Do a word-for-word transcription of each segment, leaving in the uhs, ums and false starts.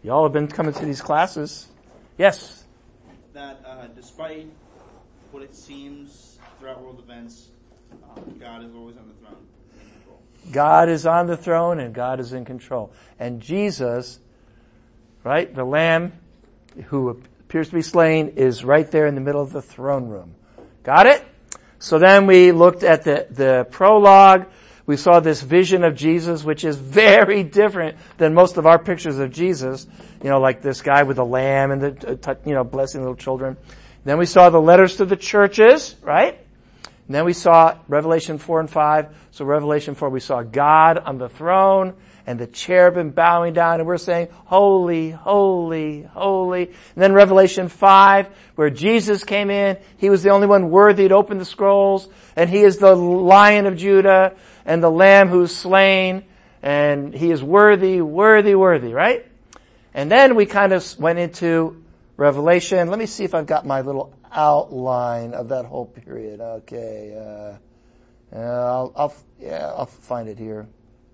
Y'all have been coming to these classes. Yes? That uh, despite what it seems throughout world events, um, God is always on the throne. In control. God is on the throne and God is in control. And Jesus, right, the Lamb who appears to be slain is right there in the middle of the throne room. Got it? So then we looked at the, the prologue. We saw this vision of Jesus, which is very different than most of our pictures of Jesus. You know, like this guy with the lamb and the, you know, blessing little children. Then we saw the letters to the churches, right? And then we saw Revelation four and five. So Revelation four, we saw God on the throne and the cherubim bowing down, and we're saying, holy, holy, holy. And then Revelation five, where Jesus came in, he was the only one worthy to open the scrolls, and he is the Lion of Judah, and the Lamb who's slain, and he is worthy, worthy, worthy, right? And then we kind of went into Revelation. Let me see if I've got my little outline of that whole period. Okay, uh, uh I'll, I'll, yeah, I'll find it here.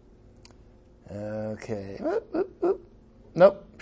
Okay. Oop, oop, oop. Nope.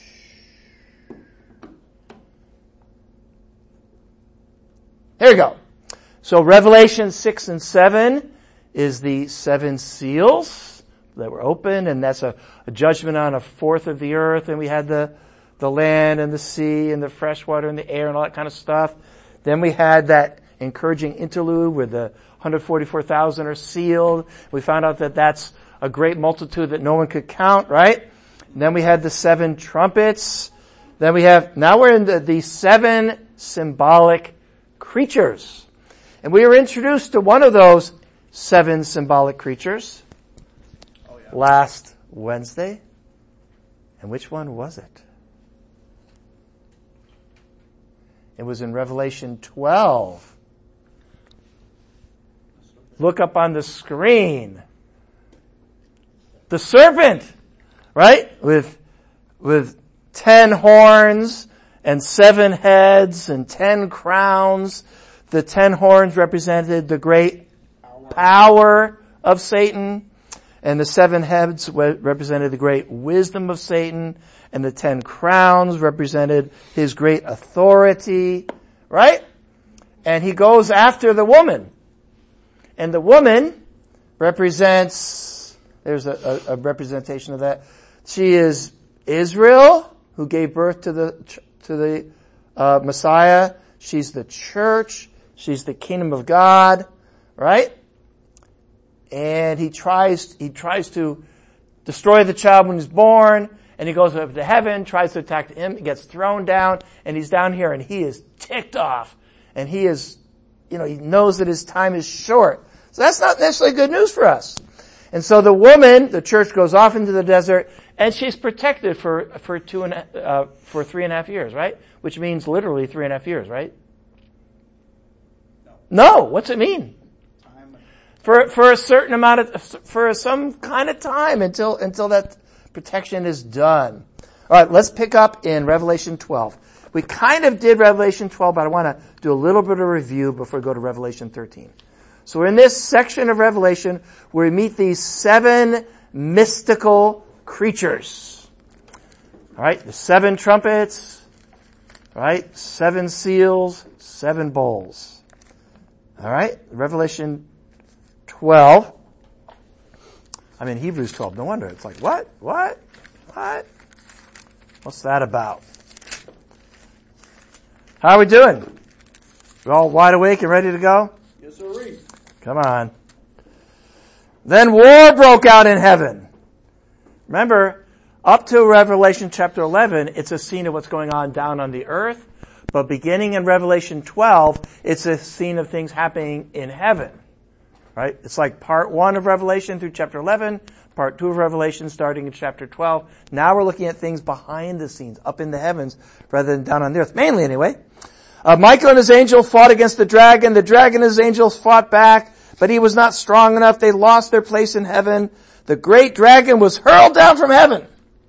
There you go. So Revelation six and seven is the seven seals that were opened, and that's a, a judgment on a fourth of the earth, and we had the, the land and the sea and the fresh water and the air and all that kind of stuff. Then we had that encouraging interlude where the one hundred forty-four thousand are sealed. We found out that that's a great multitude that no one could count, right? And then we had the seven trumpets. Then we have, now we're in the, the seven symbolic creatures. And we were introduced to one of those seven symbolic creatures oh, yeah. last Wednesday. And which one was it? It was in Revelation twelve. Look up on the screen. The serpent, right? With, with ten horns and seven heads and ten crowns. The ten horns represented the great power of Satan, and the seven heads represented the great wisdom of Satan, and the ten crowns represented his great authority, right? And he goes after the woman. And the woman represents, there's a, a, a representation of that. She is Israel, who gave birth to the, to the, uh, Messiah. She's the church. She's the kingdom of God, right? And he tries, he tries to destroy the child when he's born, and he goes up to heaven, tries to attack him, gets thrown down, and he's down here, and he is ticked off. And he is, you know, he knows that his time is short. So that's not necessarily good news for us. And so the woman, the church, goes off into the desert, and she's protected for, for two and, uh, for three and a half years, right? Which means literally three and a half years, right? No. No. What's it mean? Time. For, for a certain amount of, for some kind of time until, until that protection is done. Alright, let's pick up in Revelation twelve. We kind of did Revelation twelve, but I want to do a little bit of review before we go to Revelation thirteen. So we're in this section of Revelation where we meet these seven mystical creatures. Alright, the seven trumpets, right? Seven seals, seven bowls. Alright, Revelation twelve. I mean, Hebrews twelve. No wonder. It's like, what? What? What? What's that about? How are we doing? We all wide awake and ready to go? Yes, sir. Come on. Then war broke out in heaven. Remember, up to Revelation chapter eleven, it's a scene of what's going on down on the earth. But beginning in Revelation twelve, it's a scene of things happening in heaven. Right? It's like part one of Revelation through chapter eleven, part two of Revelation starting in chapter twelve. Now we're looking at things behind the scenes, up in the heavens, rather than down on the earth. Mainly anyway. Uh, Michael and his angel fought against the dragon. The dragon and his angels fought back, but he was not strong enough. They lost their place in heaven. The great dragon was hurled down from heaven.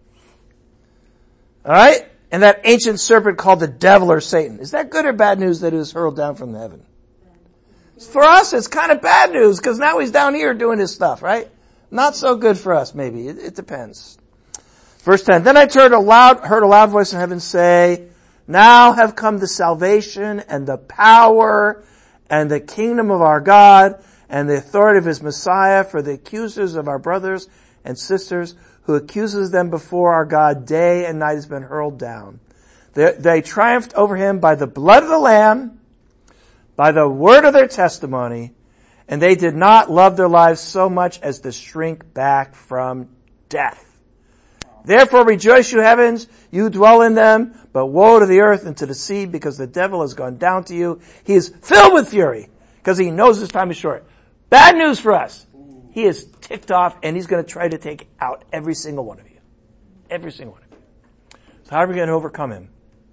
Alright? And that ancient serpent called the devil or Satan. Is that good or bad news that he was hurled down from heaven? For us, it's kind of bad news because now he's down here doing his stuff, right? Not so good for us, maybe. It, it depends. Verse ten, then I heard a loud, heard a loud voice in heaven say, now have come the salvation and the power and the kingdom of our God and the authority of his Messiah, for the accusers of our brothers and sisters who accuses them before our God day and night has been hurled down. They, they triumphed over him by the blood of the Lamb, by the word of their testimony, and they did not love their lives so much as to shrink back from death. Therefore rejoice, you heavens, you dwell in them, but woe to the earth and to the sea, because the devil has gone down to you. He is filled with fury, because he knows his time is short. Bad news for us. He is ticked off, and he's going to try to take out every single one of you. Every single one of you. So how are we going to overcome him?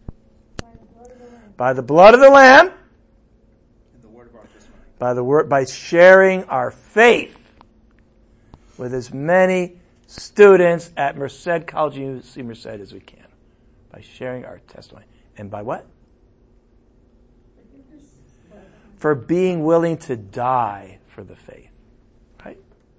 By the blood of the Lamb. And the word of our testimony. By the word, by sharing our faith with as many students at Merced College, U C Merced, as we can. By sharing our testimony. And by what? For being willing to die for the faith. Right?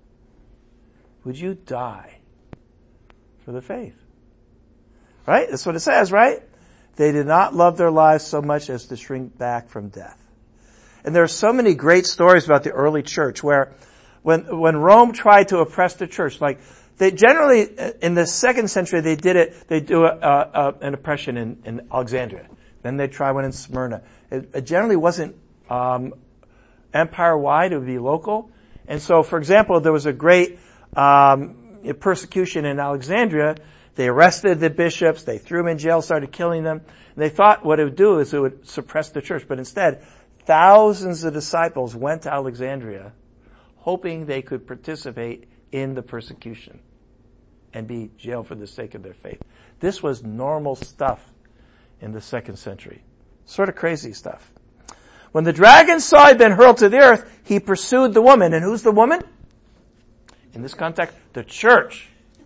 Would you die for the faith? Right? That's what it says, right? They did not love their lives so much as to shrink back from death. And there are so many great stories about the early church where when, when Rome tried to oppress the church, like they generally, in the second century, they did it, they do a, a, an oppression in, in Alexandria. Then they try one in Smyrna. It, it generally wasn't, um, empire-wide, it would be local. And so, for example, there was a great, um, persecution in Alexandria. They arrested the bishops, they threw them in jail, started killing them. And they thought what it would do is it would suppress the church. But instead, thousands of disciples went to Alexandria hoping they could participate in the persecution and be jailed for the sake of their faith. This was normal stuff in the second century. Sort of crazy stuff. When the dragon saw he'd been hurled to the earth, he pursued the woman. And who's the woman? In this context, the church.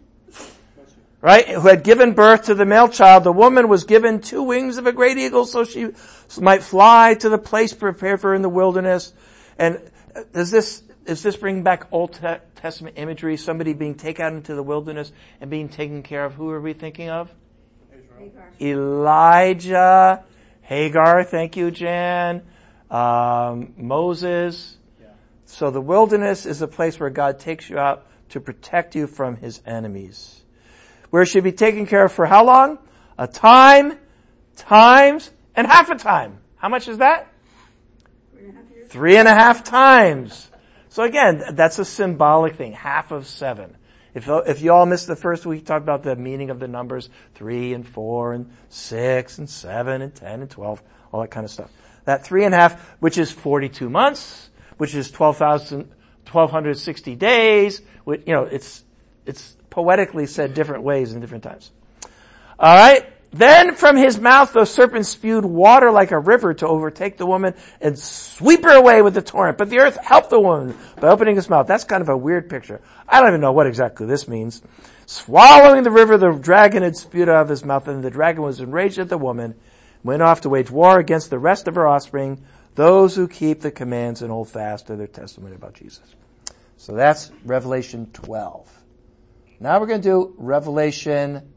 Right? Who had given birth to the male child. The woman was given two wings of a great eagle so she might fly to the place prepared for her in the wilderness. And does this, does this bring back Old Testament imagery? Somebody being taken out into the wilderness and being taken care of. Who are we thinking of? Hagar. Elijah. Hagar. Thank you, Jan. Um, Moses. Yeah. So the wilderness is a place where God takes you out to protect you from his enemies. Where it should be taken care of for how long? A time, times, and half a time. How much is that? Three and a half years. Three and a half times. So again, that's a symbolic thing. Half of seven. If, if you all missed the first week, talked about the meaning of the numbers three and four and six and seven and ten and twelve, all that kind of stuff. That three and a half, which is forty-two months, which is twelve thousand, twelve sixty days, which, you know, it's, it's poetically said different ways in different times. Alright? Then from his mouth the serpent spewed water like a river to overtake the woman and sweep her away with the torrent. But the earth helped the woman by opening his mouth. That's kind of a weird picture. I don't even know what exactly this means. Swallowing the river, the dragon had spewed out of his mouth, and the dragon was enraged at the woman, went off to wage war against the rest of her offspring, those who keep the commands and hold fast to their testimony about Jesus. So that's Revelation twelve. Now we're going to do Revelation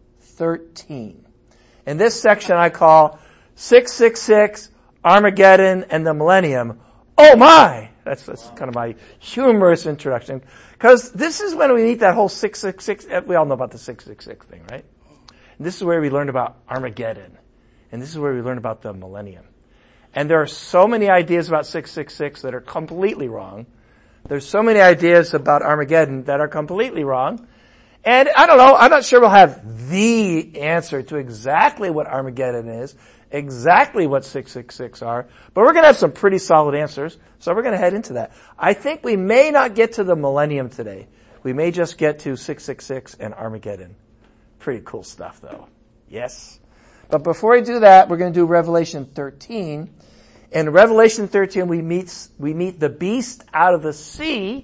thirteen. In this section I call six six six, Armageddon, and the Millennium. Oh my! That's, that's kind of my humorous introduction. Because this is when we meet that whole six six six, we all know about the six six six thing, right? And this is where we learned about Armageddon. And this is where we learn about the Millennium. And there are so many ideas about six six six that are completely wrong. There's so many ideas about Armageddon that are completely wrong. And I don't know, I'm not sure we'll have the answer to exactly what Armageddon is, exactly what six six six are, but we're going to have some pretty solid answers, so we're going to head into that. I think we may not get to the Millennium today. We may just get to six six six and Armageddon. Pretty cool stuff though. Yes? But before we do that, we're going to do Revelation thirteen. In Revelation thirteen, we meet, we meet the beast out of the sea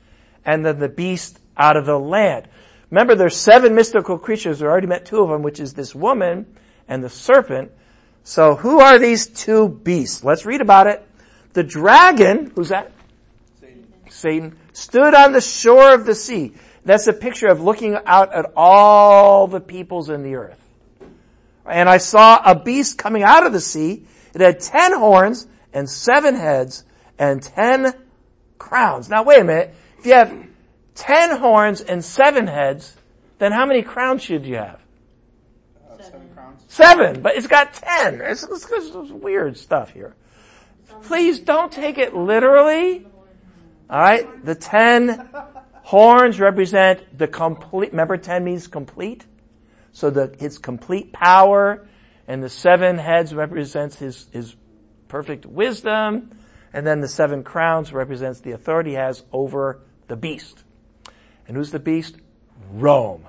and then the beast out of the land. Remember, there's seven mystical creatures. We already met two of them, which is this woman and the serpent. So who are these two beasts? Let's read about it. The dragon, who's that? Satan. Satan, stood on the shore of the sea That's a picture of looking out at all the peoples in the earth. And I saw a beast coming out of the sea. It had ten horns and seven heads and ten crowns. Now wait a minute. If you have ten horns and seven heads, then how many crowns should you have? Uh, seven crowns. Seven, but it's got ten. It's, it's, it's weird stuff here. Please don't take it literally. Alright? The ten horns represent the complete, remember ten means complete? So the, his complete power, and the seven heads represents his, his perfect wisdom, and then the seven crowns represents the authority he has over the beast. And who's the beast? Rome.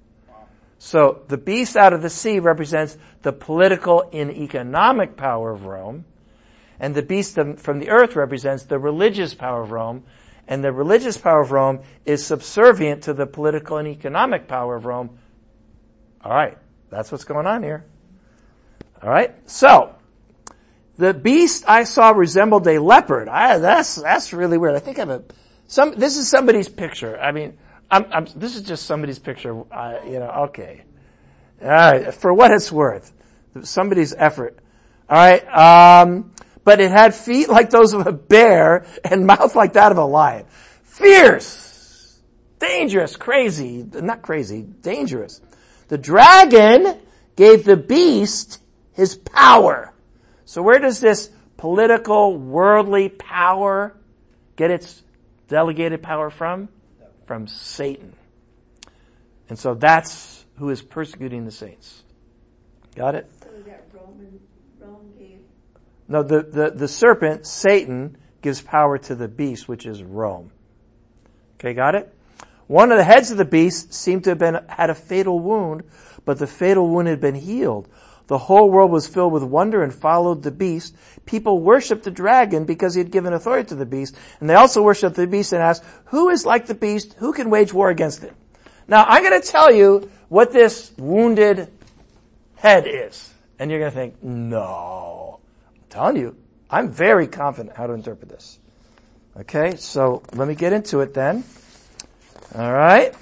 So the beast out of the sea represents the political and economic power of Rome, and the beast from the earth represents the religious power of Rome, and the religious power of Rome is subservient to the political and economic power of Rome. All right, that's what's going on here. All right, so the beast I saw resembled a leopard. I, that's that's really weird. I think I have a some. This is somebody's picture. I mean, I'm, I'm, this is just somebody's picture. Uh, you know, okay. All right, for what it's worth, somebody's effort. All right, um, but it had feet like those of a bear and mouth like that of a lion. Fierce, dangerous, crazy, not crazy, dangerous. The dragon gave the beast his power. So where does this political, worldly power get its delegated power from? From Satan. And so that's who is persecuting the saints. Got it? So that Roman, Rome gave... No, the, the, the serpent, Satan, gives power to the beast, which is Rome. Okay, got it? One of the heads of the beast seemed to have been, had a fatal wound, but the fatal wound had been healed. The whole world was filled with wonder and followed the beast. People worshipped the dragon because he had given authority to the beast. And they also worshipped the beast and asked, who is like the beast? Who can wage war against it? Now, I'm going to tell you what this wounded head is. And you're going to think, no. I'm telling you, I'm very confident how to interpret this. Okay, so let me get into it then. All right.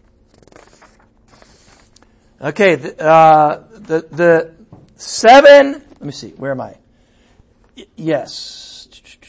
Okay, the, uh, the, the seven, let me see, where am I? Y- yes.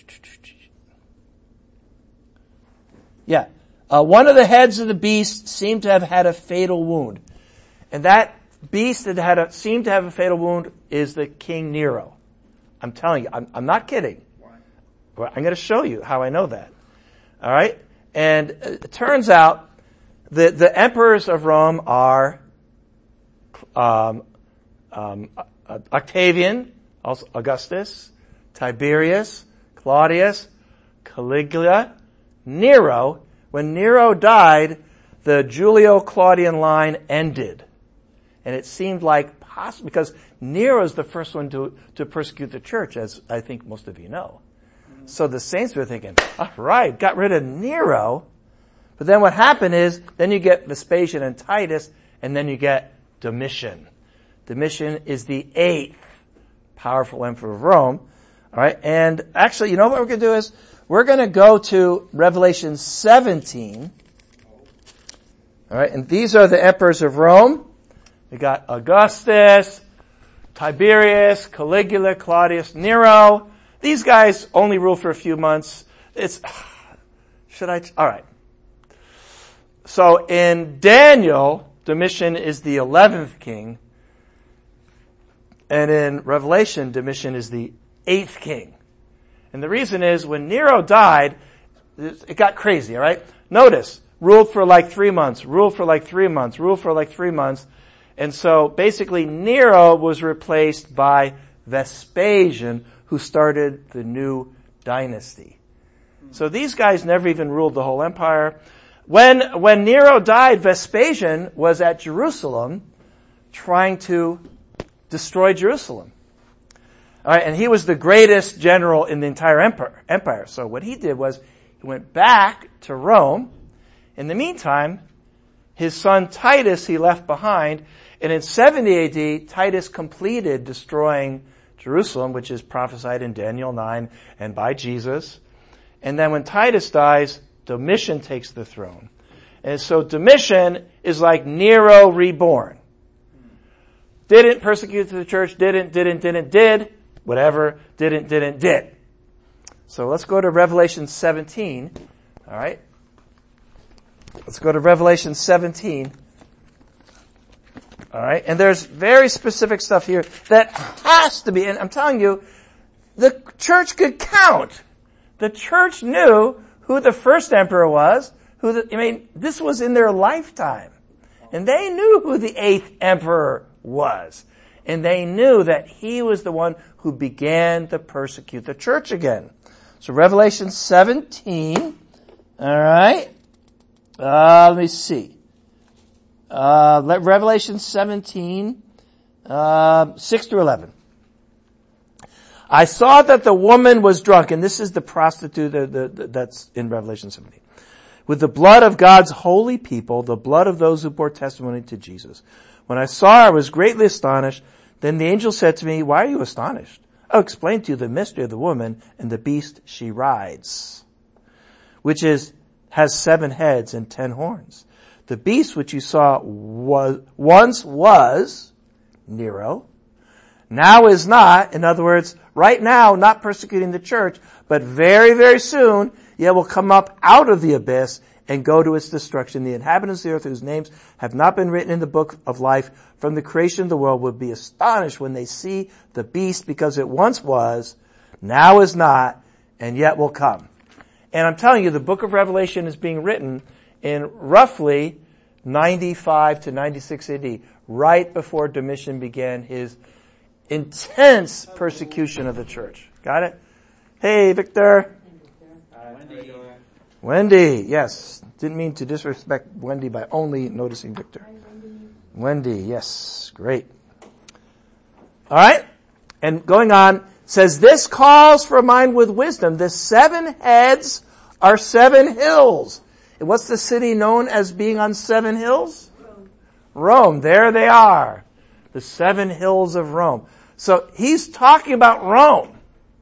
Yeah. Uh, one of the heads of the beast seemed to have had a fatal wound. And that beast that had a, seemed to have a fatal wound is the King Nero. I'm telling you, I'm, I'm not kidding. Why? Well, I'm going to show you how I know that. All right? And it turns out that the emperors of Rome are um, um, Octavian, also Augustus, Tiberius, Claudius, Caligula, Nero. When Nero died, the Julio-Claudian line ended. And it seemed like possible, because Nero is the first one to, to persecute the church, as I think most of you know. So the saints were thinking, all right, got rid of Nero. But then what happened is, then you get Vespasian and Titus, and then you get Domitian. Domitian is the eighth powerful emperor of Rome. All right, and actually, you know what we're going to do is, we're going to go to Revelation seventeen. All right, and these are the emperors of Rome. We got Augustus, Tiberius, Caligula, Claudius, Nero. These guys only rule for a few months. It's, should I, all right. So in Daniel, Domitian is the eleventh king. And in Revelation, Domitian is the eighth king. And the reason is when Nero died, it got crazy, all right? Notice, ruled for like three months, ruled for like three months, ruled for like three months. And so basically Nero was replaced by Vespasian, who started the new dynasty. So these guys never even ruled the whole empire. When, when Nero died, Vespasian was at Jerusalem trying to destroy Jerusalem. All right, and he was the greatest general in the entire empire, empire. So what he did was he went back to Rome. In the meantime, his son Titus he left behind. And in seventy A D, Titus completed destroying Jerusalem, which is prophesied in Daniel nine and by Jesus. And then when Titus dies, Domitian takes the throne. And so Domitian is like Nero reborn. Didn't persecute the church, didn't, didn't, didn't, did, whatever, didn't, didn't, did. So let's go to Revelation seventeen. All right. Let's go to Revelation seventeen. All right. And there's very specific stuff here that has to be, and I'm telling you, the church could count. The church knew who the first emperor was, who the, I mean, this was in their lifetime. And they knew who the eighth emperor was. And they knew that he was the one who began to persecute the church again. So Revelation seventeen, all right. Uh, let me see. Uh, let Revelation seventeen, uh, six through eleven. I saw that the woman was drunk, and this is the prostitute the, the, the, that's in Revelation seventeen. With the blood of God's holy people, the blood of those who bore testimony to Jesus. When I saw her, I was greatly astonished. Then the angel said to me, why are you astonished? I'll explain to you the mystery of the woman and the beast she rides, which is, has seven heads and ten horns. The beast which you saw was, once was Nero, now is not. In other words, right now, not persecuting the church, but very, very soon, yet will come up out of the abyss and go to its destruction. The inhabitants of the earth whose names have not been written in the book of life from the creation of the world will be astonished when they see the beast, because it once was, now is not, and yet will come. And I'm telling you, the book of Revelation is being written in roughly ninety-five to ninety-six A D, right before Domitian began his intense persecution of the church. Got it? Hey, Victor. Wendy. Wendy, yes. Didn't mean to disrespect Wendy by only noticing Victor. Wendy, yes. Great. All right. And going on, says, this calls for a mind with wisdom. The seven heads are seven hills. And what's the city known as being on seven hills? Rome. Rome. There they are. The seven hills of Rome. So he's talking about Rome.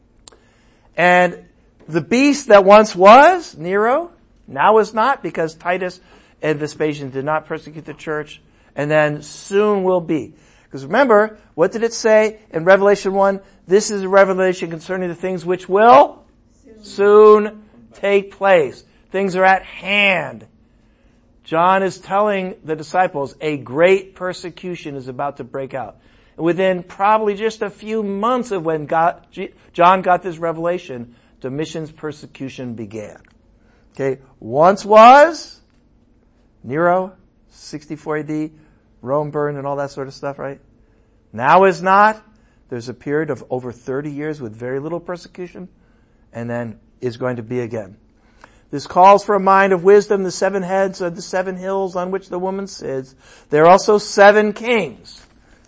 And the beast that once was, Nero, now is not, because Titus and Vespasian did not persecute the church, and then soon will be. Because remember, what did it say in Revelation one? This is a revelation concerning the things which will soon, soon take place. Things are at hand. John is telling the disciples a great persecution is about to break out. Within probably just a few months of when God, John got this revelation, Domitian's persecution began. Okay, once was Nero, sixty-four A D, Rome burned and all that sort of stuff, right? Now is not. There's a period of over thirty years with very little persecution, and then is going to be again. This calls for a mind of wisdom. The seven heads are the seven hills on which the woman sits. There are also seven kings.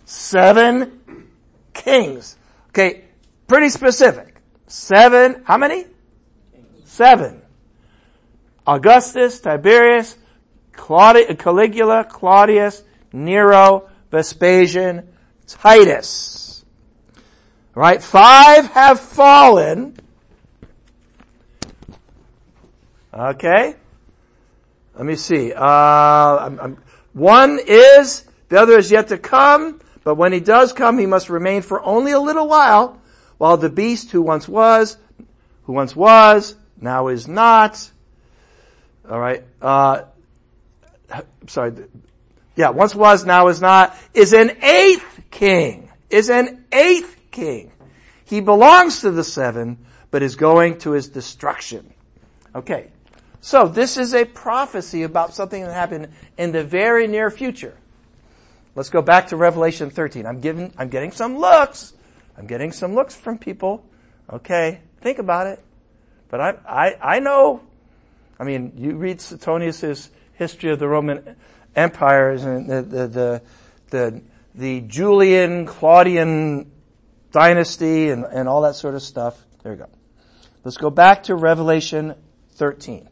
Seven kings. Okay, pretty specific. Seven, how many? Seven. Augustus, Tiberius, Claudi- Caligula, Claudius, Nero, Vespasian, Titus. Right? Five have fallen. Okay. Let me see. Uh, I'm, I'm, one is, the other is yet to come, but when he does come, he must remain for only a little while, while the beast who once was, who once was, now is not. All right. Uh, sorry. Yeah, once was, now is not, is an eighth king. Is an eighth king. He belongs to the seven, but is going to his destruction. Okay. So this is a prophecy about something that happened in the very near future. Let's go back to Revelation thirteen. I'm giving, I'm getting some looks. I'm getting some looks from people. Okay. Think about it. But I, I, I know, I mean, you read Suetonius' history of the Roman empires and the, the, the, the, the Julian, Claudian dynasty and, and all that sort of stuff. There you go. Let's go back to Revelation thirteen.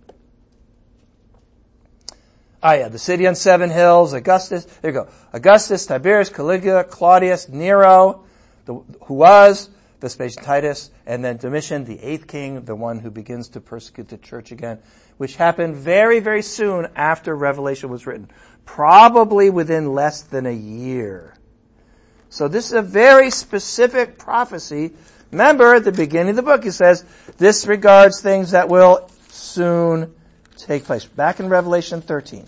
Ah, yeah, the city on seven hills, Augustus, there you go. Augustus, Tiberius, Caligula, Claudius, Nero, the, who was, Vespasian Titus, and then Domitian, the eighth king, the one who begins to persecute the church again, which happened very, very soon after Revelation was written. Probably within less than a year. So this is a very specific prophecy. Remember, at the beginning of the book, it says, this regards things that will soon take place. Back in Revelation thirteen.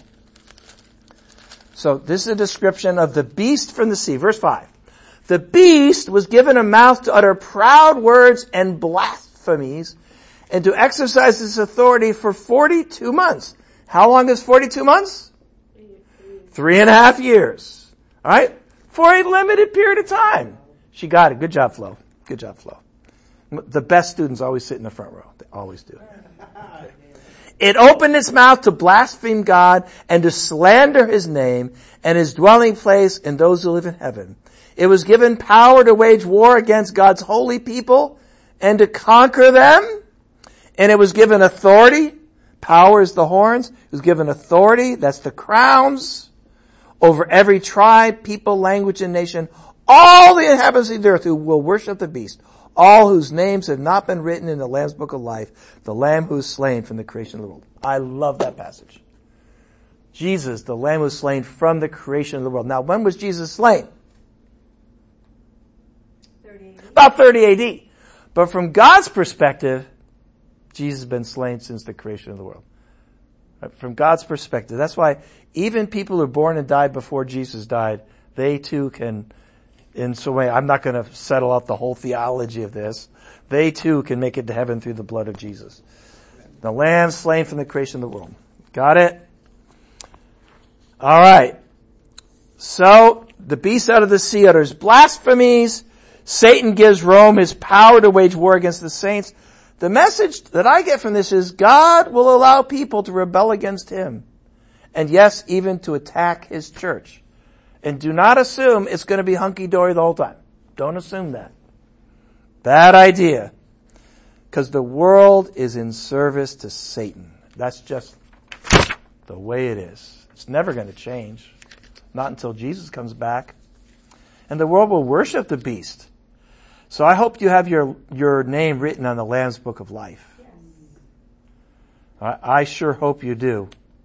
So this is a description of the beast from the sea. Verse five. The beast was given a mouth to utter proud words and blasphemies, and to exercise his authority for forty-two months. How long is forty-two months? Three and a half years. All right? For a limited period of time. She got it. Good job, Flo. Good job, Flo. The best students always sit in the front row. They always do. Okay. It opened its mouth to blaspheme God and to slander his name and his dwelling place and those who live in heaven. It was given power to wage war against God's holy people and to conquer them. And it was given authority. Power is the horns. It was given authority. That's the crowns. Over every tribe, people, language, and nation. All the inhabitants of the earth who will worship the beast. All whose names have not been written in the Lamb's book of life. The Lamb who is slain from the creation of the world. I love that passage. Jesus, the Lamb who was slain from the creation of the world. Now, when was Jesus slain? thirty A D. About thirty A D. But from God's perspective, Jesus has been slain since the creation of the world. From God's perspective. That's why even people who are born and died before Jesus died, they too can, in some way, I'm not going to settle out the whole theology of this. They too can make it to heaven through the blood of Jesus. The Lamb slain from the creation of the world. Got it? All right. So, the beast out of the sea utters blasphemies. Satan gives Rome his power to wage war against the saints. The message that I get from this is God will allow people to rebel against him. And yes, even to attack his church. And do not assume it's going to be hunky-dory the whole time. Don't assume that. Bad idea. Because the world is in service to Satan. That's just the way it is. It's never going to change. Not until Jesus comes back. And the world will worship the beast. So I hope you have your, your name written on the Lamb's Book of Life. Yes. I, I sure hope you do.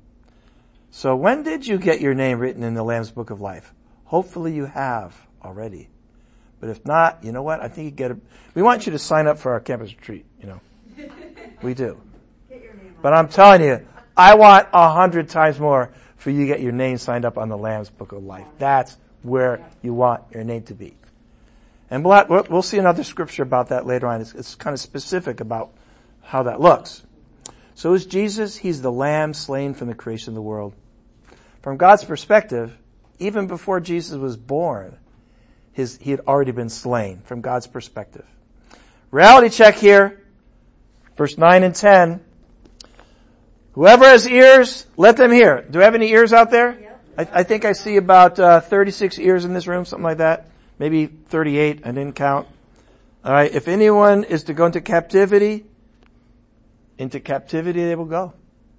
So when did you get your name written in the Lamb's Book of Life? Hopefully you have already. But if not, you know what? I think you get a, we want you to sign up for our campus retreat, you know. We do. Get your name on. But I'm telling you, I want a hundred times more for you to get your name signed up on the Lamb's Book of Life. That's where you want your name to be. And we'll, we'll see another scripture about that later on. It's, it's kind of specific about how that looks. So is Jesus, he's the Lamb slain from the creation of the world. From God's perspective, even before Jesus was born, his, he had already been slain from God's perspective. Reality check here. Verse nine and ten. Whoever has ears, let them hear. Do we have any ears out there? Yep. I, I think I see about uh, thirty-six ears in this room, something like that. Maybe thirty-eight, I didn't count. Alright, if anyone is to go into captivity, into captivity they will go.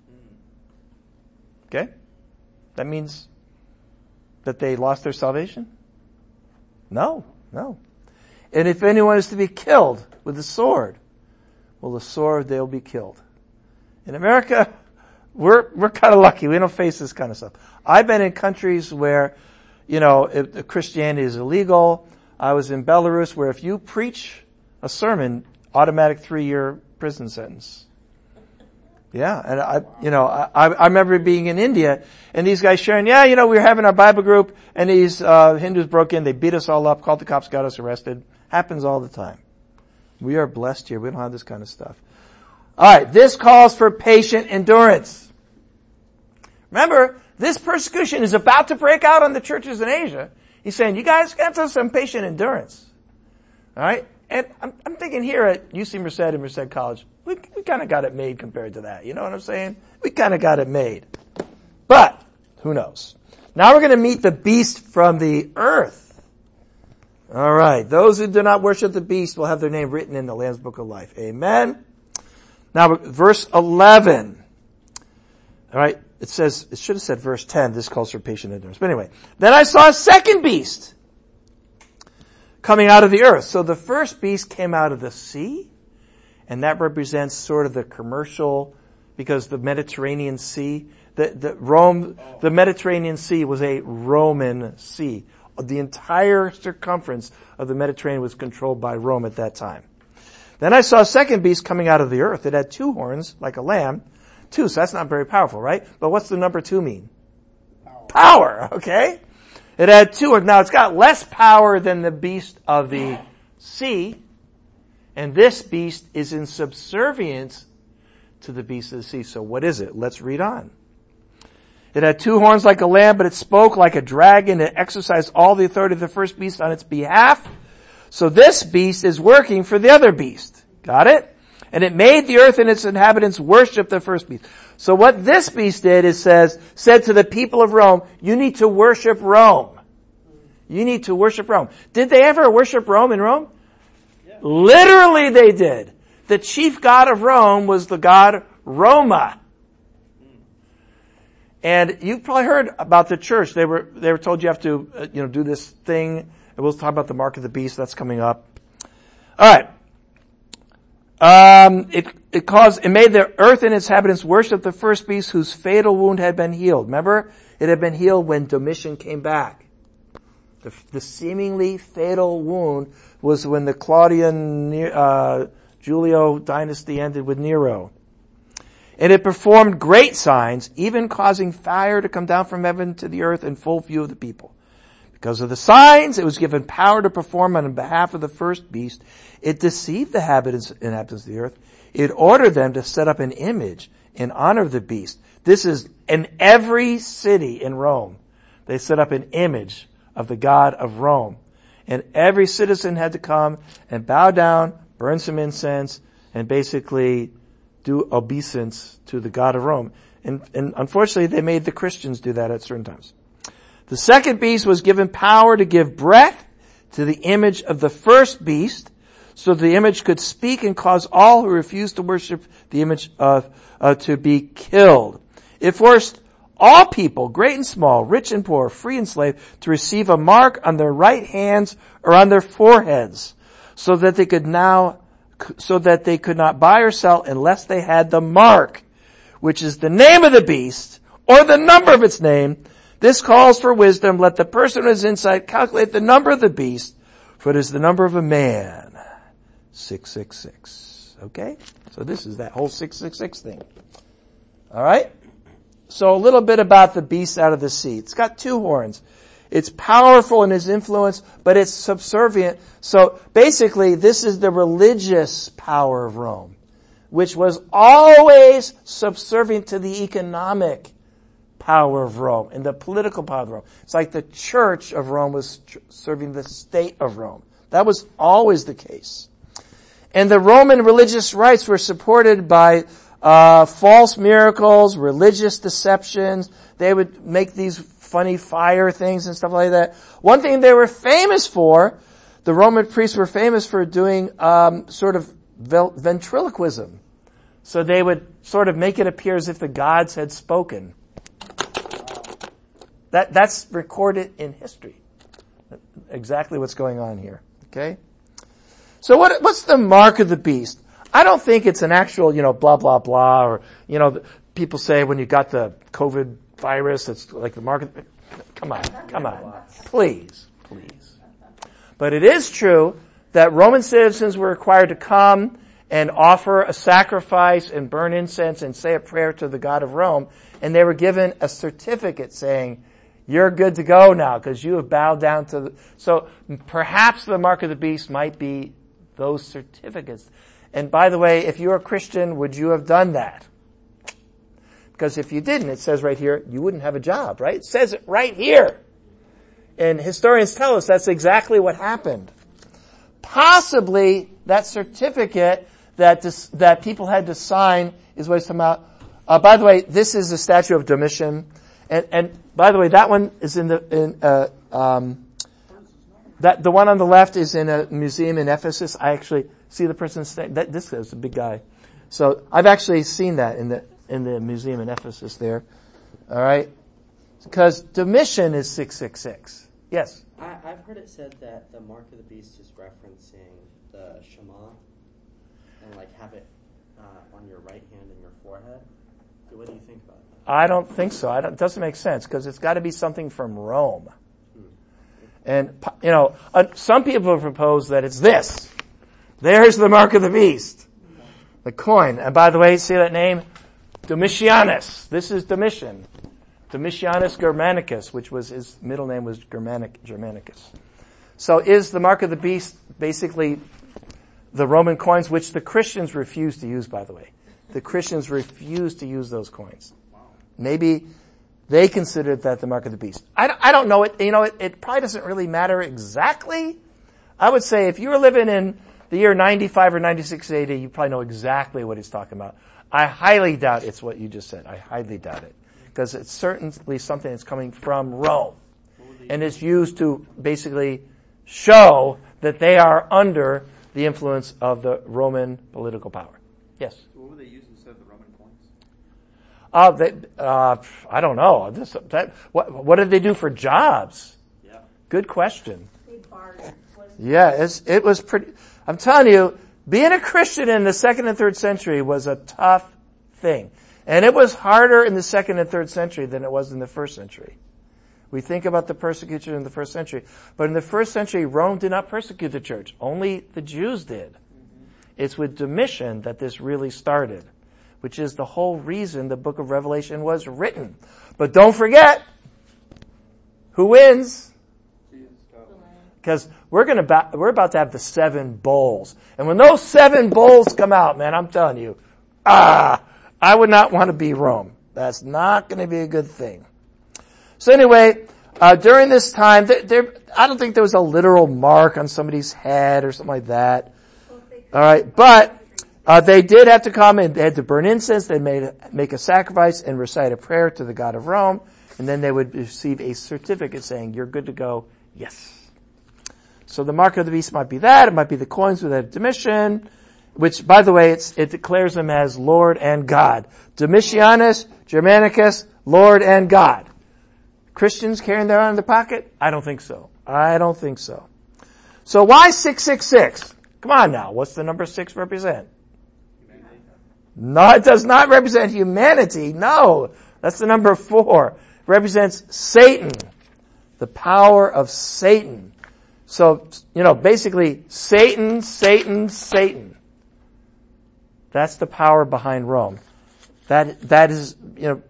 Okay? That means that they lost their salvation? No, no. And if anyone is to be killed with the sword, well, the sword they'll be killed. In America, we're, we're kind of lucky. We don't face this kind of stuff. I've been in countries where, you know, if Christianity is illegal. I was in Belarus where if you preach a sermon, automatic three-year prison sentence. Yeah, and I, you know, I, I remember being in India and these guys sharing, yeah, you know, we were having our Bible group and these, uh, Hindus broke in, they beat us all up, called the cops, got us arrested. Happens all the time. We are blessed here. We don't have this kind of stuff. Alright, this calls for patient endurance. Remember, this persecution is about to break out on the churches in Asia. He's saying, you guys got to have some patient endurance. Alright? And I'm, I'm thinking here at U C Merced and Merced College, we, we kind of got it made compared to that. You know what I'm saying? We kind of got it made. But, who knows? Now we're going to meet the beast from the earth. Alright, those who do not worship the beast will have their name written in the Lamb's Book of Life. Amen? Now, verse eleven. Alright, it says, it should have said verse ten, this calls for patient endurance. But anyway, then I saw a second beast coming out of the earth. So the first beast came out of the sea, and that represents sort of the commercial, because the Mediterranean Sea, the, the Rome, the Mediterranean Sea was a Roman sea. The entire circumference of the Mediterranean was controlled by Rome at that time. Then I saw a second beast coming out of the earth. It had two horns, like a lamb. Two, so that's not very powerful, right? But what's the number two mean? Power, power okay? It had two. Now it's got less power than the beast of the sea, and this beast is in subservience to the beast of the sea. So what is it? Let's read on. It had two horns like a lamb, but it spoke like a dragon. It exercised all the authority of the first beast on its behalf. So this beast is working for the other beast. Got it? And it made the earth and its inhabitants worship the first beast. So what this beast did is says, said to the people of Rome, you need to worship Rome. You need to worship Rome. Did they ever worship Rome in Rome? Yeah. Literally they did. The chief god of Rome was the god Roma. And you've probably heard about the church. They were, they were told you have to, uh, you know, do this thing. And we'll talk about the mark of the beast. That's coming up. All right. Um, it, it caused, it made the earth and its inhabitants worship the first beast whose fatal wound had been healed. Remember? It had been healed when Domitian came back. The, the seemingly fatal wound was when the Claudian, uh, Julio dynasty ended with Nero. And it performed great signs, even causing fire to come down from heaven to the earth in full view of the people. Because of the signs, it was given power to perform on behalf of the first beast. It deceived the inhabitants, inhabitants of the earth. It ordered them to set up an image in honor of the beast. This is in every city in Rome. They set up an image of the god of Rome. And every citizen had to come and bow down, burn some incense, and basically do obeisance to the god of Rome. And, and unfortunately, they made the Christians do that at certain times. The second beast was given power to give breath to the image of the first beast, so the image could speak and cause all who refused to worship the image of, uh, to be killed. It forced all people, great and small, rich and poor, free and slave, to receive a mark on their right hands or on their foreheads, so that they could now, so that they could not buy or sell unless they had the mark, which is the name of the beast or the number of its name. This calls for wisdom. Let the person who has insight calculate the number of the beast, for it is the number of a man. six six six. Okay? So this is that whole six six six thing. Alright? So a little bit about the beast out of the sea. It's got two horns. It's powerful in its influence, but it's subservient. So basically, this is the religious power of Rome, which was always subservient to the economic power of Rome and the political power of Rome. It's like the church of Rome was serving the state of Rome. That was always the case. And the Roman religious rites were supported by uh false miracles, religious deceptions. They would make these funny fire things and stuff like that. One thing they were famous for, the Roman priests were famous for doing um sort of ventriloquism. So they would sort of make it appear as if the gods had spoken. That, that's recorded in history. Exactly what's going on here. Okay? So what, what's the mark of the beast? I don't think it's an actual, you know, blah, blah, blah, or, you know, people say when you got the COVID virus, it's like the mark of the, come on, come on. Please, please. But it is true that Roman citizens were required to come and offer a sacrifice and burn incense and say a prayer to the god of Rome, and they were given a certificate saying, you're good to go now because you have bowed down to the... So perhaps the mark of the beast might be those certificates. And by the way, if you're a Christian, would you have done that? Because if you didn't, it says right here, you wouldn't have a job, right? It says it right here. And historians tell us that's exactly what happened. Possibly that certificate that this, that people had to sign is what it's talking about. Uh, by the way, this is a statue of Domitian. And, and by the way, that one is in the, in, uh, um, that, the one on the left is in a museum in Ephesus. I actually see the person's name. That, this is a big guy. So I've actually seen that in the, in the museum in Ephesus there. Alright? Because Domitian is six six six. Yes? I, I I've heard it said that the mark of the beast is referencing the Shema, and like have it uh, on your right hand and your forehead. So what do you think about that? I don't think so. I don't, it doesn't make sense because it's got to be something from Rome. Hmm. And, you know, uh, some people have proposed that it's this. There's the mark of the beast. The coin. And by the way, see that name? Domitianus. This is Domitian. Domitianus Germanicus, which was his middle name was Germanic, Germanicus. So is the mark of the beast basically the Roman coins, which the Christians refuse to use, by the way. The Christians refuse to use those coins. Maybe they considered that the mark of the beast. I don't, I don't know it. You know, it, it probably doesn't really matter exactly. I would say if you were living in the year ninety-five or ninety-six A D, you probably know exactly what he's talking about. I highly doubt it's what you just said. I highly doubt it. Because it's certainly something that's coming from Rome. And it's used to basically show that they are under the influence of the Roman political power. Yes? So what were they using instead of the Roman coins? Uh, they, uh, I don't know. This, that, what, what did they do for jobs? Yeah. Good question. They bartered. Yeah, it's, it was pretty, I'm telling you, being a Christian in the second and third century was a tough thing. And it was harder in the second and third century than it was in the first century. We think about the persecution in the first century. But in the first century, Rome did not persecute the church. Only the Jews did. Mm-hmm. It's with Domitian that this really started, which is the whole reason the book of Revelation was written. But don't forget, who wins? Because we're gonna ba- we're about to have the seven bowls. And when those seven bowls come out, man, I'm telling you, ah, I would not want to be Rome. That's not going to be a good thing. So anyway, uh, during this time, there, there, I don't think there was a literal mark on somebody's head or something like that. All right, but uh, they did have to come and they had to burn incense. They made make a sacrifice and recite a prayer to the God of Rome, and then they would receive a certificate saying, "You're good to go." Yes. So the mark of the beast might be that. It might be the coins with a Domitian. Which, by the way, it's, it declares him as Lord and God. Domitianus, Germanicus, Lord and God. Christians carrying that around in their pocket? I don't think so. I don't think so. So why six six six? Come on now. What's the number six represent? Humanity. No, it does not represent humanity. No. That's the number four. It represents Satan. The power of Satan. So, you know, basically, Satan, Satan, Satan. That's the power behind Rome. That, that is, you know,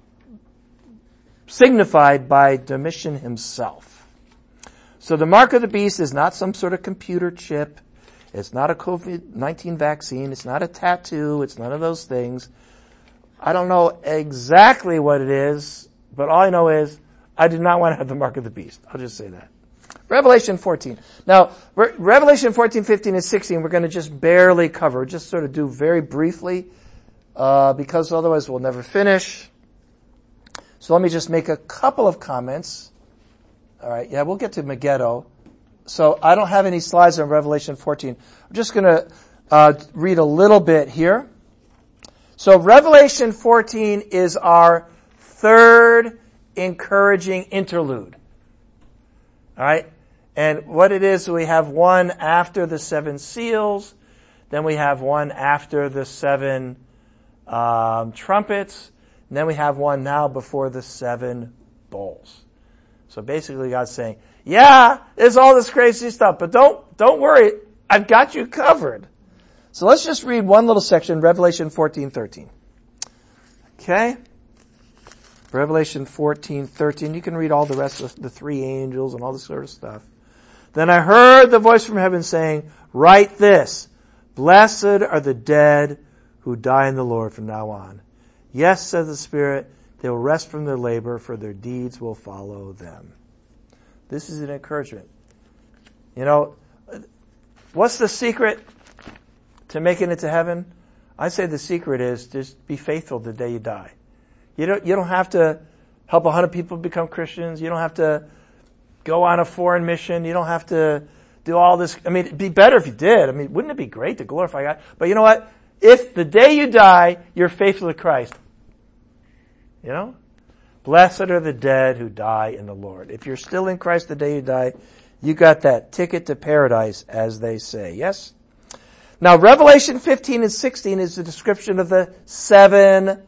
signified by Domitian himself. So the mark of the beast is not some sort of computer chip. It's not a covid nineteen vaccine. It's not a tattoo. It's none of those things. I don't know exactly what it is, but all I know is I do not want to have the mark of the beast. I'll just say that. Revelation fourteen. Now, Re- Revelation fourteen, fifteen, and sixteen we're going to just barely cover, just sort of do very briefly, uh, because otherwise we'll never finish. So let me just make a couple of comments. All right, yeah, we'll get to Megiddo. So I don't have any slides on Revelation fourteen. I'm just going to uh, read a little bit here. So Revelation fourteen is our third encouraging interlude. All right? And what it is, we have one after the seven seals, then we have one after the seven um, trumpets, and then we have one now before the seven bowls. So basically God's saying, yeah, there's all this crazy stuff, but don't, don't worry, I've got you covered. So let's just read one little section, Revelation fourteen, thirteen. Okay? Revelation fourteen, thirteen. You can read all the rest of the three angels and all this sort of stuff. Then I heard the voice from heaven saying, write this, blessed are the dead who die in the Lord from now on. Yes, says the Spirit, they will rest from their labor, for their deeds will follow them. This is an encouragement. You know, what's the secret to making it to heaven? I say the secret is just be faithful the day you die. You don't, you don't have to help a hundred people become Christians. You don't have to go on a foreign mission. You don't have to do all this. I mean, it'd be better if you did. I mean, wouldn't it be great to glorify God? But you know what? If the day you die, you're faithful to Christ, you know? Blessed are the dead who die in the Lord. If you're still in Christ the day you die, You got that ticket to paradise, as they say. Yes? Now, Revelation fifteen and sixteen is a description of the seven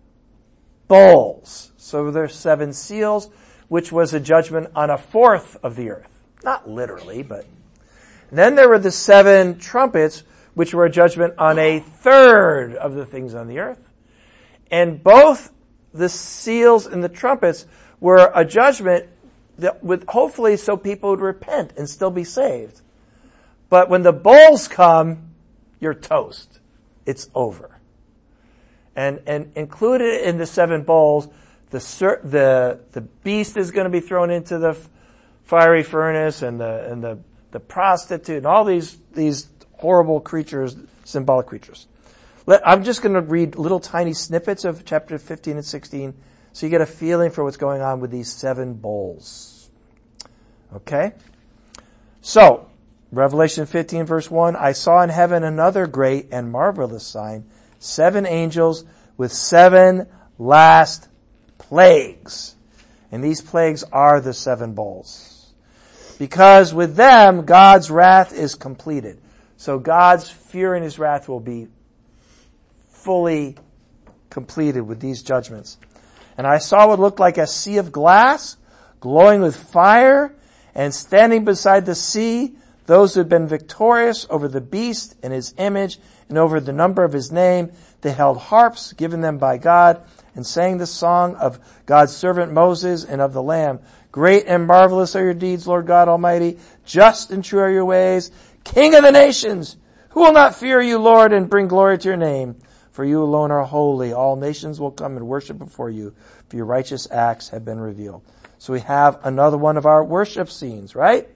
bowls. So there's seven seals, which was a judgment on a fourth of the earth. Not literally, but. Then there were the seven trumpets, which were a judgment on a third of the things on the earth. And both the seals and the trumpets were a judgment that would hopefully so people would repent and still be saved. But when the bowls come, you're toast. It's over. And, and included in the seven bowls, the, the, the beast is going to be thrown into the fiery furnace, and the, and the, the prostitute, and all these, these horrible creatures, symbolic creatures. Let, I'm just going to read little tiny snippets of chapter fifteen and sixteen so you get a feeling for what's going on with these seven bowls. Okay? So, Revelation fifteen verse one, I saw in heaven another great and marvelous sign, seven angels with seven last plagues. And these plagues are the seven bowls. Because with them, God's wrath is completed. So God's fury and his wrath will be fully completed with these judgments. And I saw what looked like a sea of glass, glowing with fire, and standing beside the sea, those who had been victorious over the beast and his image and over the number of his name. They held harps given them by God and sang the song of God's servant Moses and of the Lamb. Great and marvelous are your deeds, Lord God Almighty. Just and true are your ways. King of the nations, who will not fear you, Lord, and bring glory to your name? For you alone are holy. All nations will come and worship before you, for your righteous acts have been revealed. So we have another one of our worship scenes, right?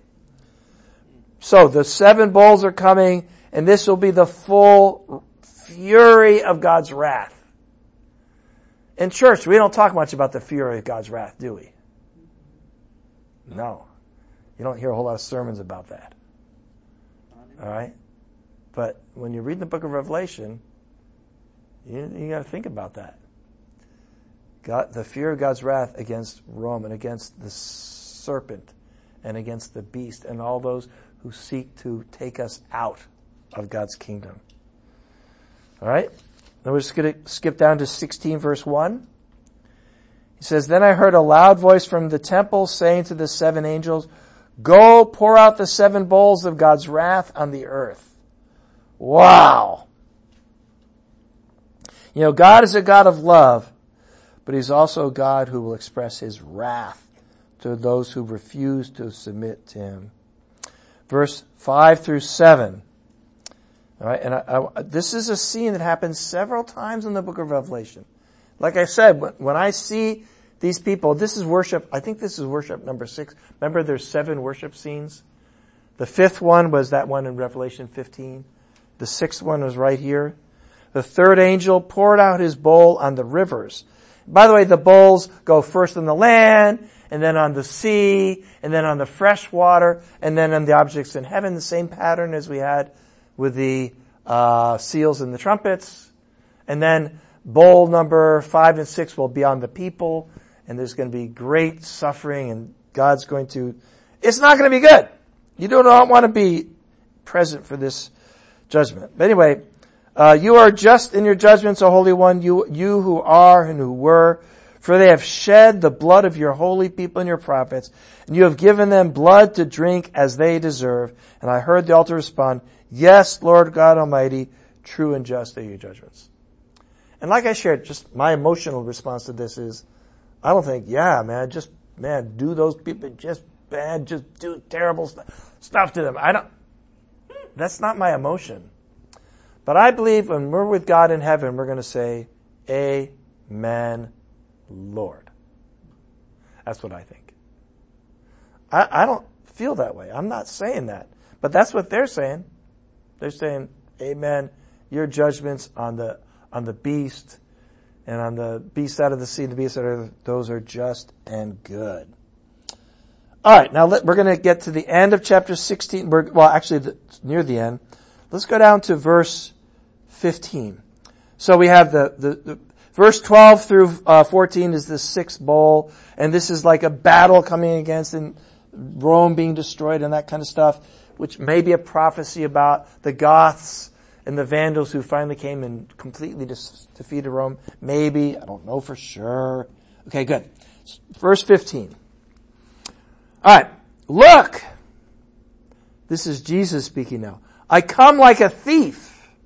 So the seven bowls are coming, and this will be the full fury of God's wrath. In church, we don't talk much about the fury of God's wrath, do we? No. You don't hear a whole lot of sermons about that. All right? But when you read the book of Revelation, you, you got to think about that. God, the fear of God's wrath against Rome and against the serpent and against the beast and all those who seek to take us out of God's kingdom. All right? Now we're just going to skip down to sixteen verse one. He says, Then I heard a loud voice from the temple saying to the seven angels, Go pour out the seven bowls of God's wrath on the earth. Wow! You know, God is a God of love, but he's also a God who will express his wrath to those who refuse to submit to him. Verse five through seven. All right, and I, I, this is a scene that happens several times in the book of Revelation. Like I said, when, when I see these people, this is worship, I think this is worship number six. Remember there's seven worship scenes? The fifth one was that one in Revelation fifteen. The sixth one was right here. The third angel poured out his bowl on the rivers. By the way, the bowls go first on the land, and then on the sea, and then on the fresh water, and then on the objects in heaven, the same pattern as we had with the uh seals and the trumpets. And then bowl number five and six will be on the people, and there's going to be great suffering, and God's going to, it's not going to be good. You do not want to be present for this judgment. But anyway, uh you are just in your judgments, O Holy One, you you who are and who were, for they have shed the blood of your holy people and your prophets, and you have given them blood to drink as they deserve. And I heard the altar respond, Yes, Lord God Almighty, true and just are your judgments. And like I shared, just my emotional response to this is, I don't think, yeah, man, just, man, do those people just bad, just do terrible stuff, stuff to them. I don't, that's not my emotion. But I believe when we're with God in heaven, we're going to say, Amen, Lord. That's what I think. I, I don't feel that way. I'm not saying that. But that's what they're saying. They're saying, Amen, your judgments on the on the beast and on the beast out of the sea, the beast out of the, those are just and good. All right, now let, we're going to get to the end of chapter sixteen. We're, well, actually, the, near the end. Let's go down to verse fifteen. So we have the, the, the verse twelve through uh, fourteen is the sixth bowl, and this is like a battle coming against, and Rome being destroyed and that kind of stuff, which may be a prophecy about the Goths and the Vandals who finally came and completely dis- defeated Rome. Maybe. I don't know for sure. Okay, good. Verse fifteen. All right. Look. This is Jesus speaking now. I come like a thief.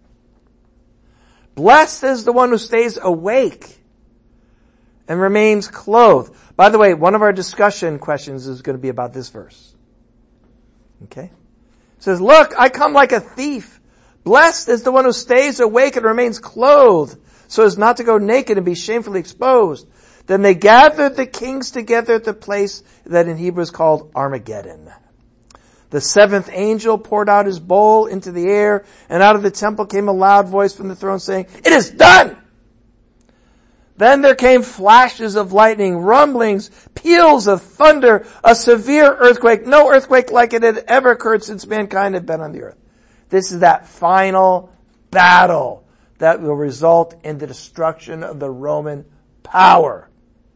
Blessed is the one who stays awake and remains clothed. By the way, one of our discussion questions is going to be about this verse. Okay? It says, look, I come like a thief. Blessed is the one who stays awake and remains clothed, so as not to go naked and be shamefully exposed. Then they gathered the kings together at the place that in Hebrew is called Armageddon. The seventh angel poured out his bowl into the air, and out of the temple came a loud voice from the throne saying, it is done! Then there came flashes of lightning, rumblings, peals of thunder, a severe earthquake, no earthquake like it had ever occurred since mankind had been on the earth. This is that final battle that will result in the destruction of the Roman power.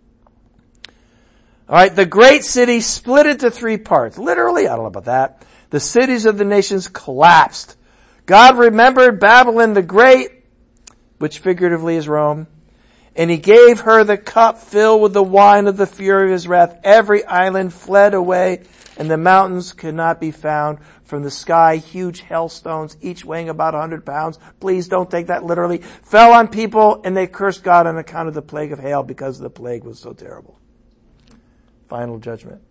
All right, the great city split into three parts. Literally, I don't know about that. The cities of the nations collapsed. God remembered Babylon the Great, which figuratively is Rome, and he gave her the cup filled with the wine of the fury of his wrath. Every island fled away, and the mountains could not be found. From the sky, huge hailstones, each weighing about one hundred pounds. Please don't take that literally. Fell on people, and they cursed God on account of the plague of hail because the plague was so terrible. Final judgment.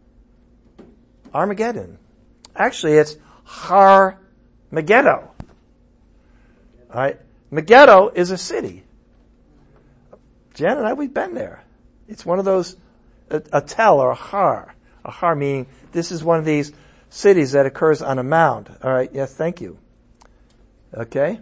Armageddon. Actually, it's Har Megiddo. Alright? Megiddo is a city. Jan and I, we've been there. It's one of those, a, a tell or a har. A har meaning this is one of these cities that occurs on a mound. Alright, yes, thank you. Okay?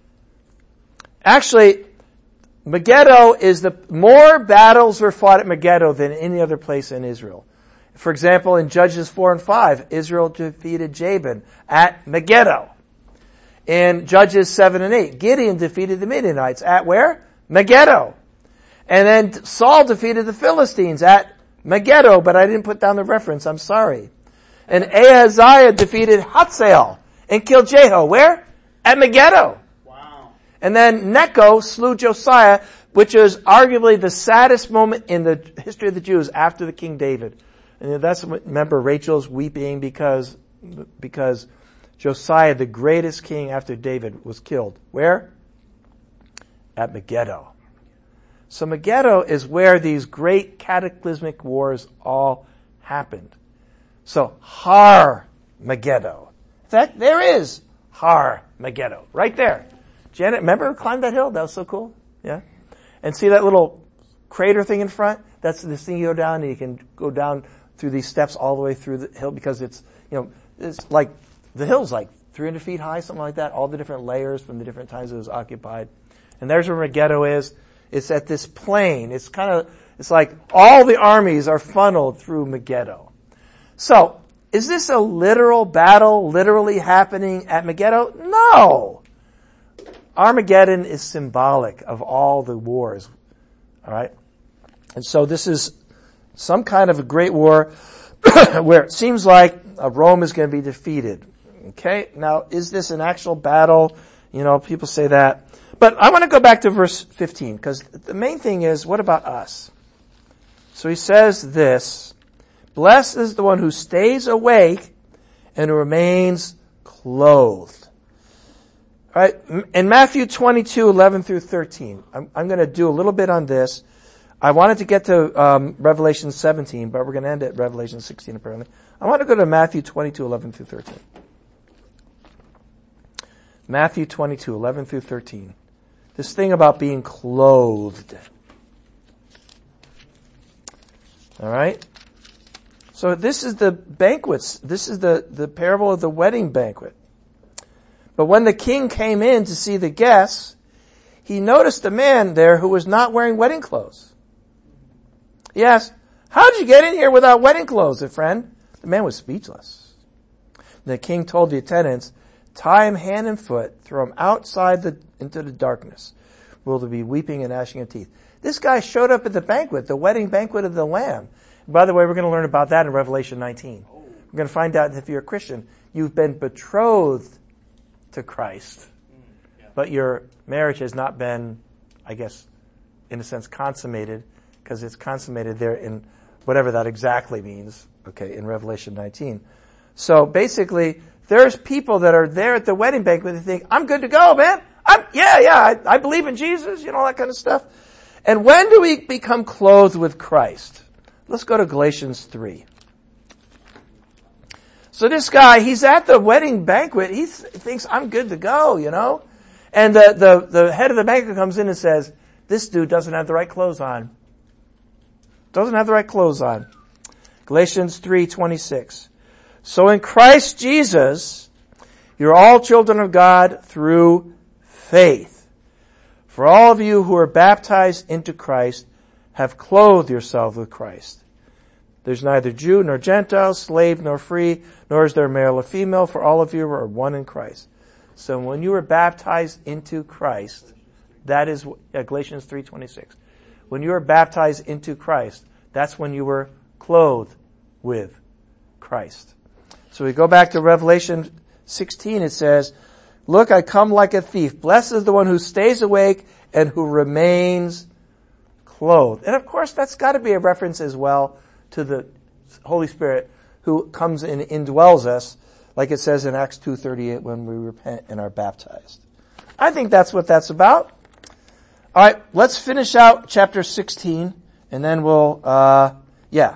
Actually, Megiddo is the, more battles were fought at Megiddo than any other place in Israel. For example, in Judges four and five, Israel defeated Jabin at Megiddo. In Judges seven and eight, Gideon defeated the Midianites at where? Megiddo. And then Saul defeated the Philistines at Megiddo, but I didn't put down the reference, I'm sorry. And Ahaziah defeated Hazael and killed Jehu. Where? At Megiddo. And then Necho slew Josiah, which is arguably the saddest moment in the history of the Jews after the King David. And that's, remember, Rachel's weeping because, because Josiah, the greatest king after David, was killed. Where? At Megiddo. So Megiddo is where these great cataclysmic wars all happened. So Har Megiddo. In fact, there is Har Megiddo, right there. Janet, remember climb that hill? That was so cool. Yeah. And see that little crater thing in front? That's this thing you go down and you can go down through these steps all the way through the hill because it's, you know, it's like, the hill's like three hundred feet high, something like that. All the different layers from the different times it was occupied. And there's where Megiddo is. It's at this plain. It's kind of, it's like all the armies are funneled through Megiddo. So, is this a literal battle literally happening at Megiddo? No! Armageddon is symbolic of all the wars. Alright? And so this is some kind of a great war where it seems like Rome is going to be defeated. Okay? Now, is this an actual battle? You know, people say that. But I want to go back to verse fifteen, because the main thing is, what about us? So he says this, blessed is the one who stays awake and remains clothed. All right, in Matthew twenty-two, eleven through thirteen, I'm, I'm going to do a little bit on this. I wanted to get to um, Revelation seventeen, but we're going to end at Revelation sixteen apparently. I want to go to Matthew twenty-two, eleven through thirteen. Matthew twenty-two, eleven through thirteen. This thing about being clothed. All right? So this is the banquets. This is the, the parable of the wedding banquet. But when the king came in to see the guests, he noticed a man there who was not wearing wedding clothes. He asked, how did you get in here without wedding clothes, friend? The man was speechless. The king told the attendants, tie him hand and foot, throw him outside the, into the darkness, where there will be weeping and gnashing of teeth. This guy showed up at the banquet, the wedding banquet of the Lamb. By the way, we're going to learn about that in Revelation nineteen. We're going to find out if you're a Christian, you've been betrothed to Christ, but your marriage has not been, I guess, in a sense, consummated, because it's consummated there in whatever that exactly means, okay, in Revelation nineteen. So basically, there's people that are there at the wedding banquet and think, I'm good to go, man. I'm, yeah, yeah, I, I believe in Jesus, you know, that kind of stuff. And when do we become clothed with Christ? Let's go to Galatians three. So this guy, he's at the wedding banquet. He th- thinks, I'm good to go, you know. And the, the, the head of the banquet comes in and says, this dude doesn't have the right clothes on. Doesn't have the right clothes on. Galatians three twenty-six. So in Christ Jesus, you're all children of God through faith. For all of you who are baptized into Christ have clothed yourselves with Christ. There's neither Jew nor Gentile, slave nor free, nor is there male or female, for all of you are one in Christ. So when you were baptized into Christ, that is uh, Galatians three twenty-six. When you were baptized into Christ, that's when you were clothed with Christ. So we go back to Revelation sixteen, it says, look, I come like a thief. Blessed is the one who stays awake and who remains clothed. And of course, that's got to be a reference as well to the Holy Spirit who comes and indwells us, like it says in Acts two thirty-eight when we repent and are baptized. I think that's what that's about. All right, let's finish out chapter sixteen, and then we'll, uh, yeah.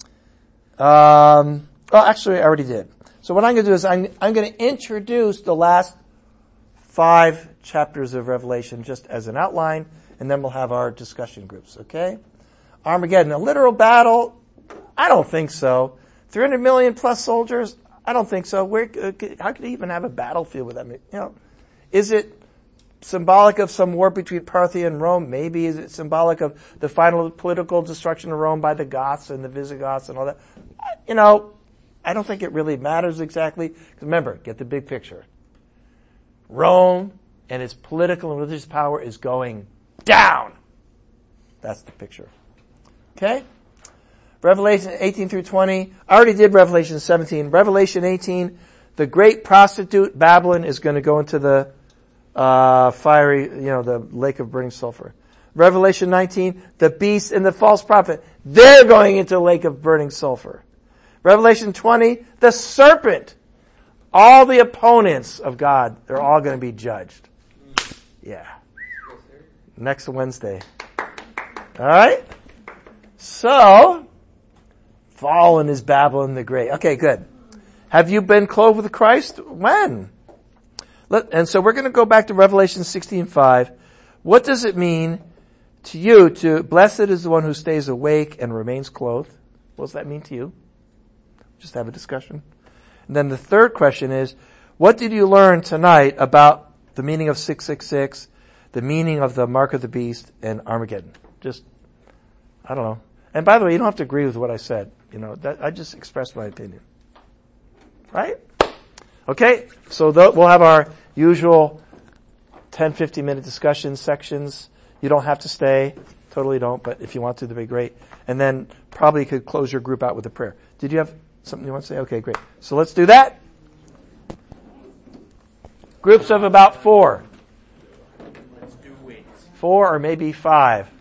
Um, well, actually, I already did. So what I'm going to do is I'm, I'm going to introduce the last five chapters of Revelation just as an outline, and then we'll have our discussion groups, okay? Armageddon, a literal battle? I don't think so. three hundred million plus soldiers? I don't think so. Where, uh, how could he even have a battlefield with them? You know, is it symbolic of some war between Parthia and Rome? Maybe. Is it symbolic of the final political destruction of Rome by the Goths and the Visigoths and all that? You know, I don't think it really matters exactly. Because remember, get the big picture. Rome and its political and religious power is going down. That's the picture. Okay? Revelation eighteen through twenty. I already did Revelation seventeen. Revelation eighteen, the great prostitute Babylon is going to go into the uh fiery, you know, the lake of burning sulfur. Revelation nineteen, the beast and the false prophet, they're going into the lake of burning sulfur. Revelation twenty, the serpent. All the opponents of God, they're all going to be judged. Yeah. Next Wednesday. All right? So, fallen is Babylon the Great. Okay, good. Have you been clothed with Christ? When? Let, and so we're going to go back to Revelation sixteen five. What does it mean to you to, blessed is the one who stays awake and remains clothed? What does that mean to you? Just have a discussion. And then the third question is, what did you learn tonight about the meaning of six six six, the meaning of the mark of the beast, and Armageddon? Just, I don't know. And by the way, you don't have to agree with what I said. You know, that, I just expressed my opinion. Right? Okay, so th- we'll have our usual ten, fifteen minute discussion sections. You don't have to stay. Totally don't, but if you want to, that'd be great. And then probably you could close your group out with a prayer. Did you have something you want to say? Okay, great. So let's do that. Groups of about four. Let's do weights. Four or maybe five.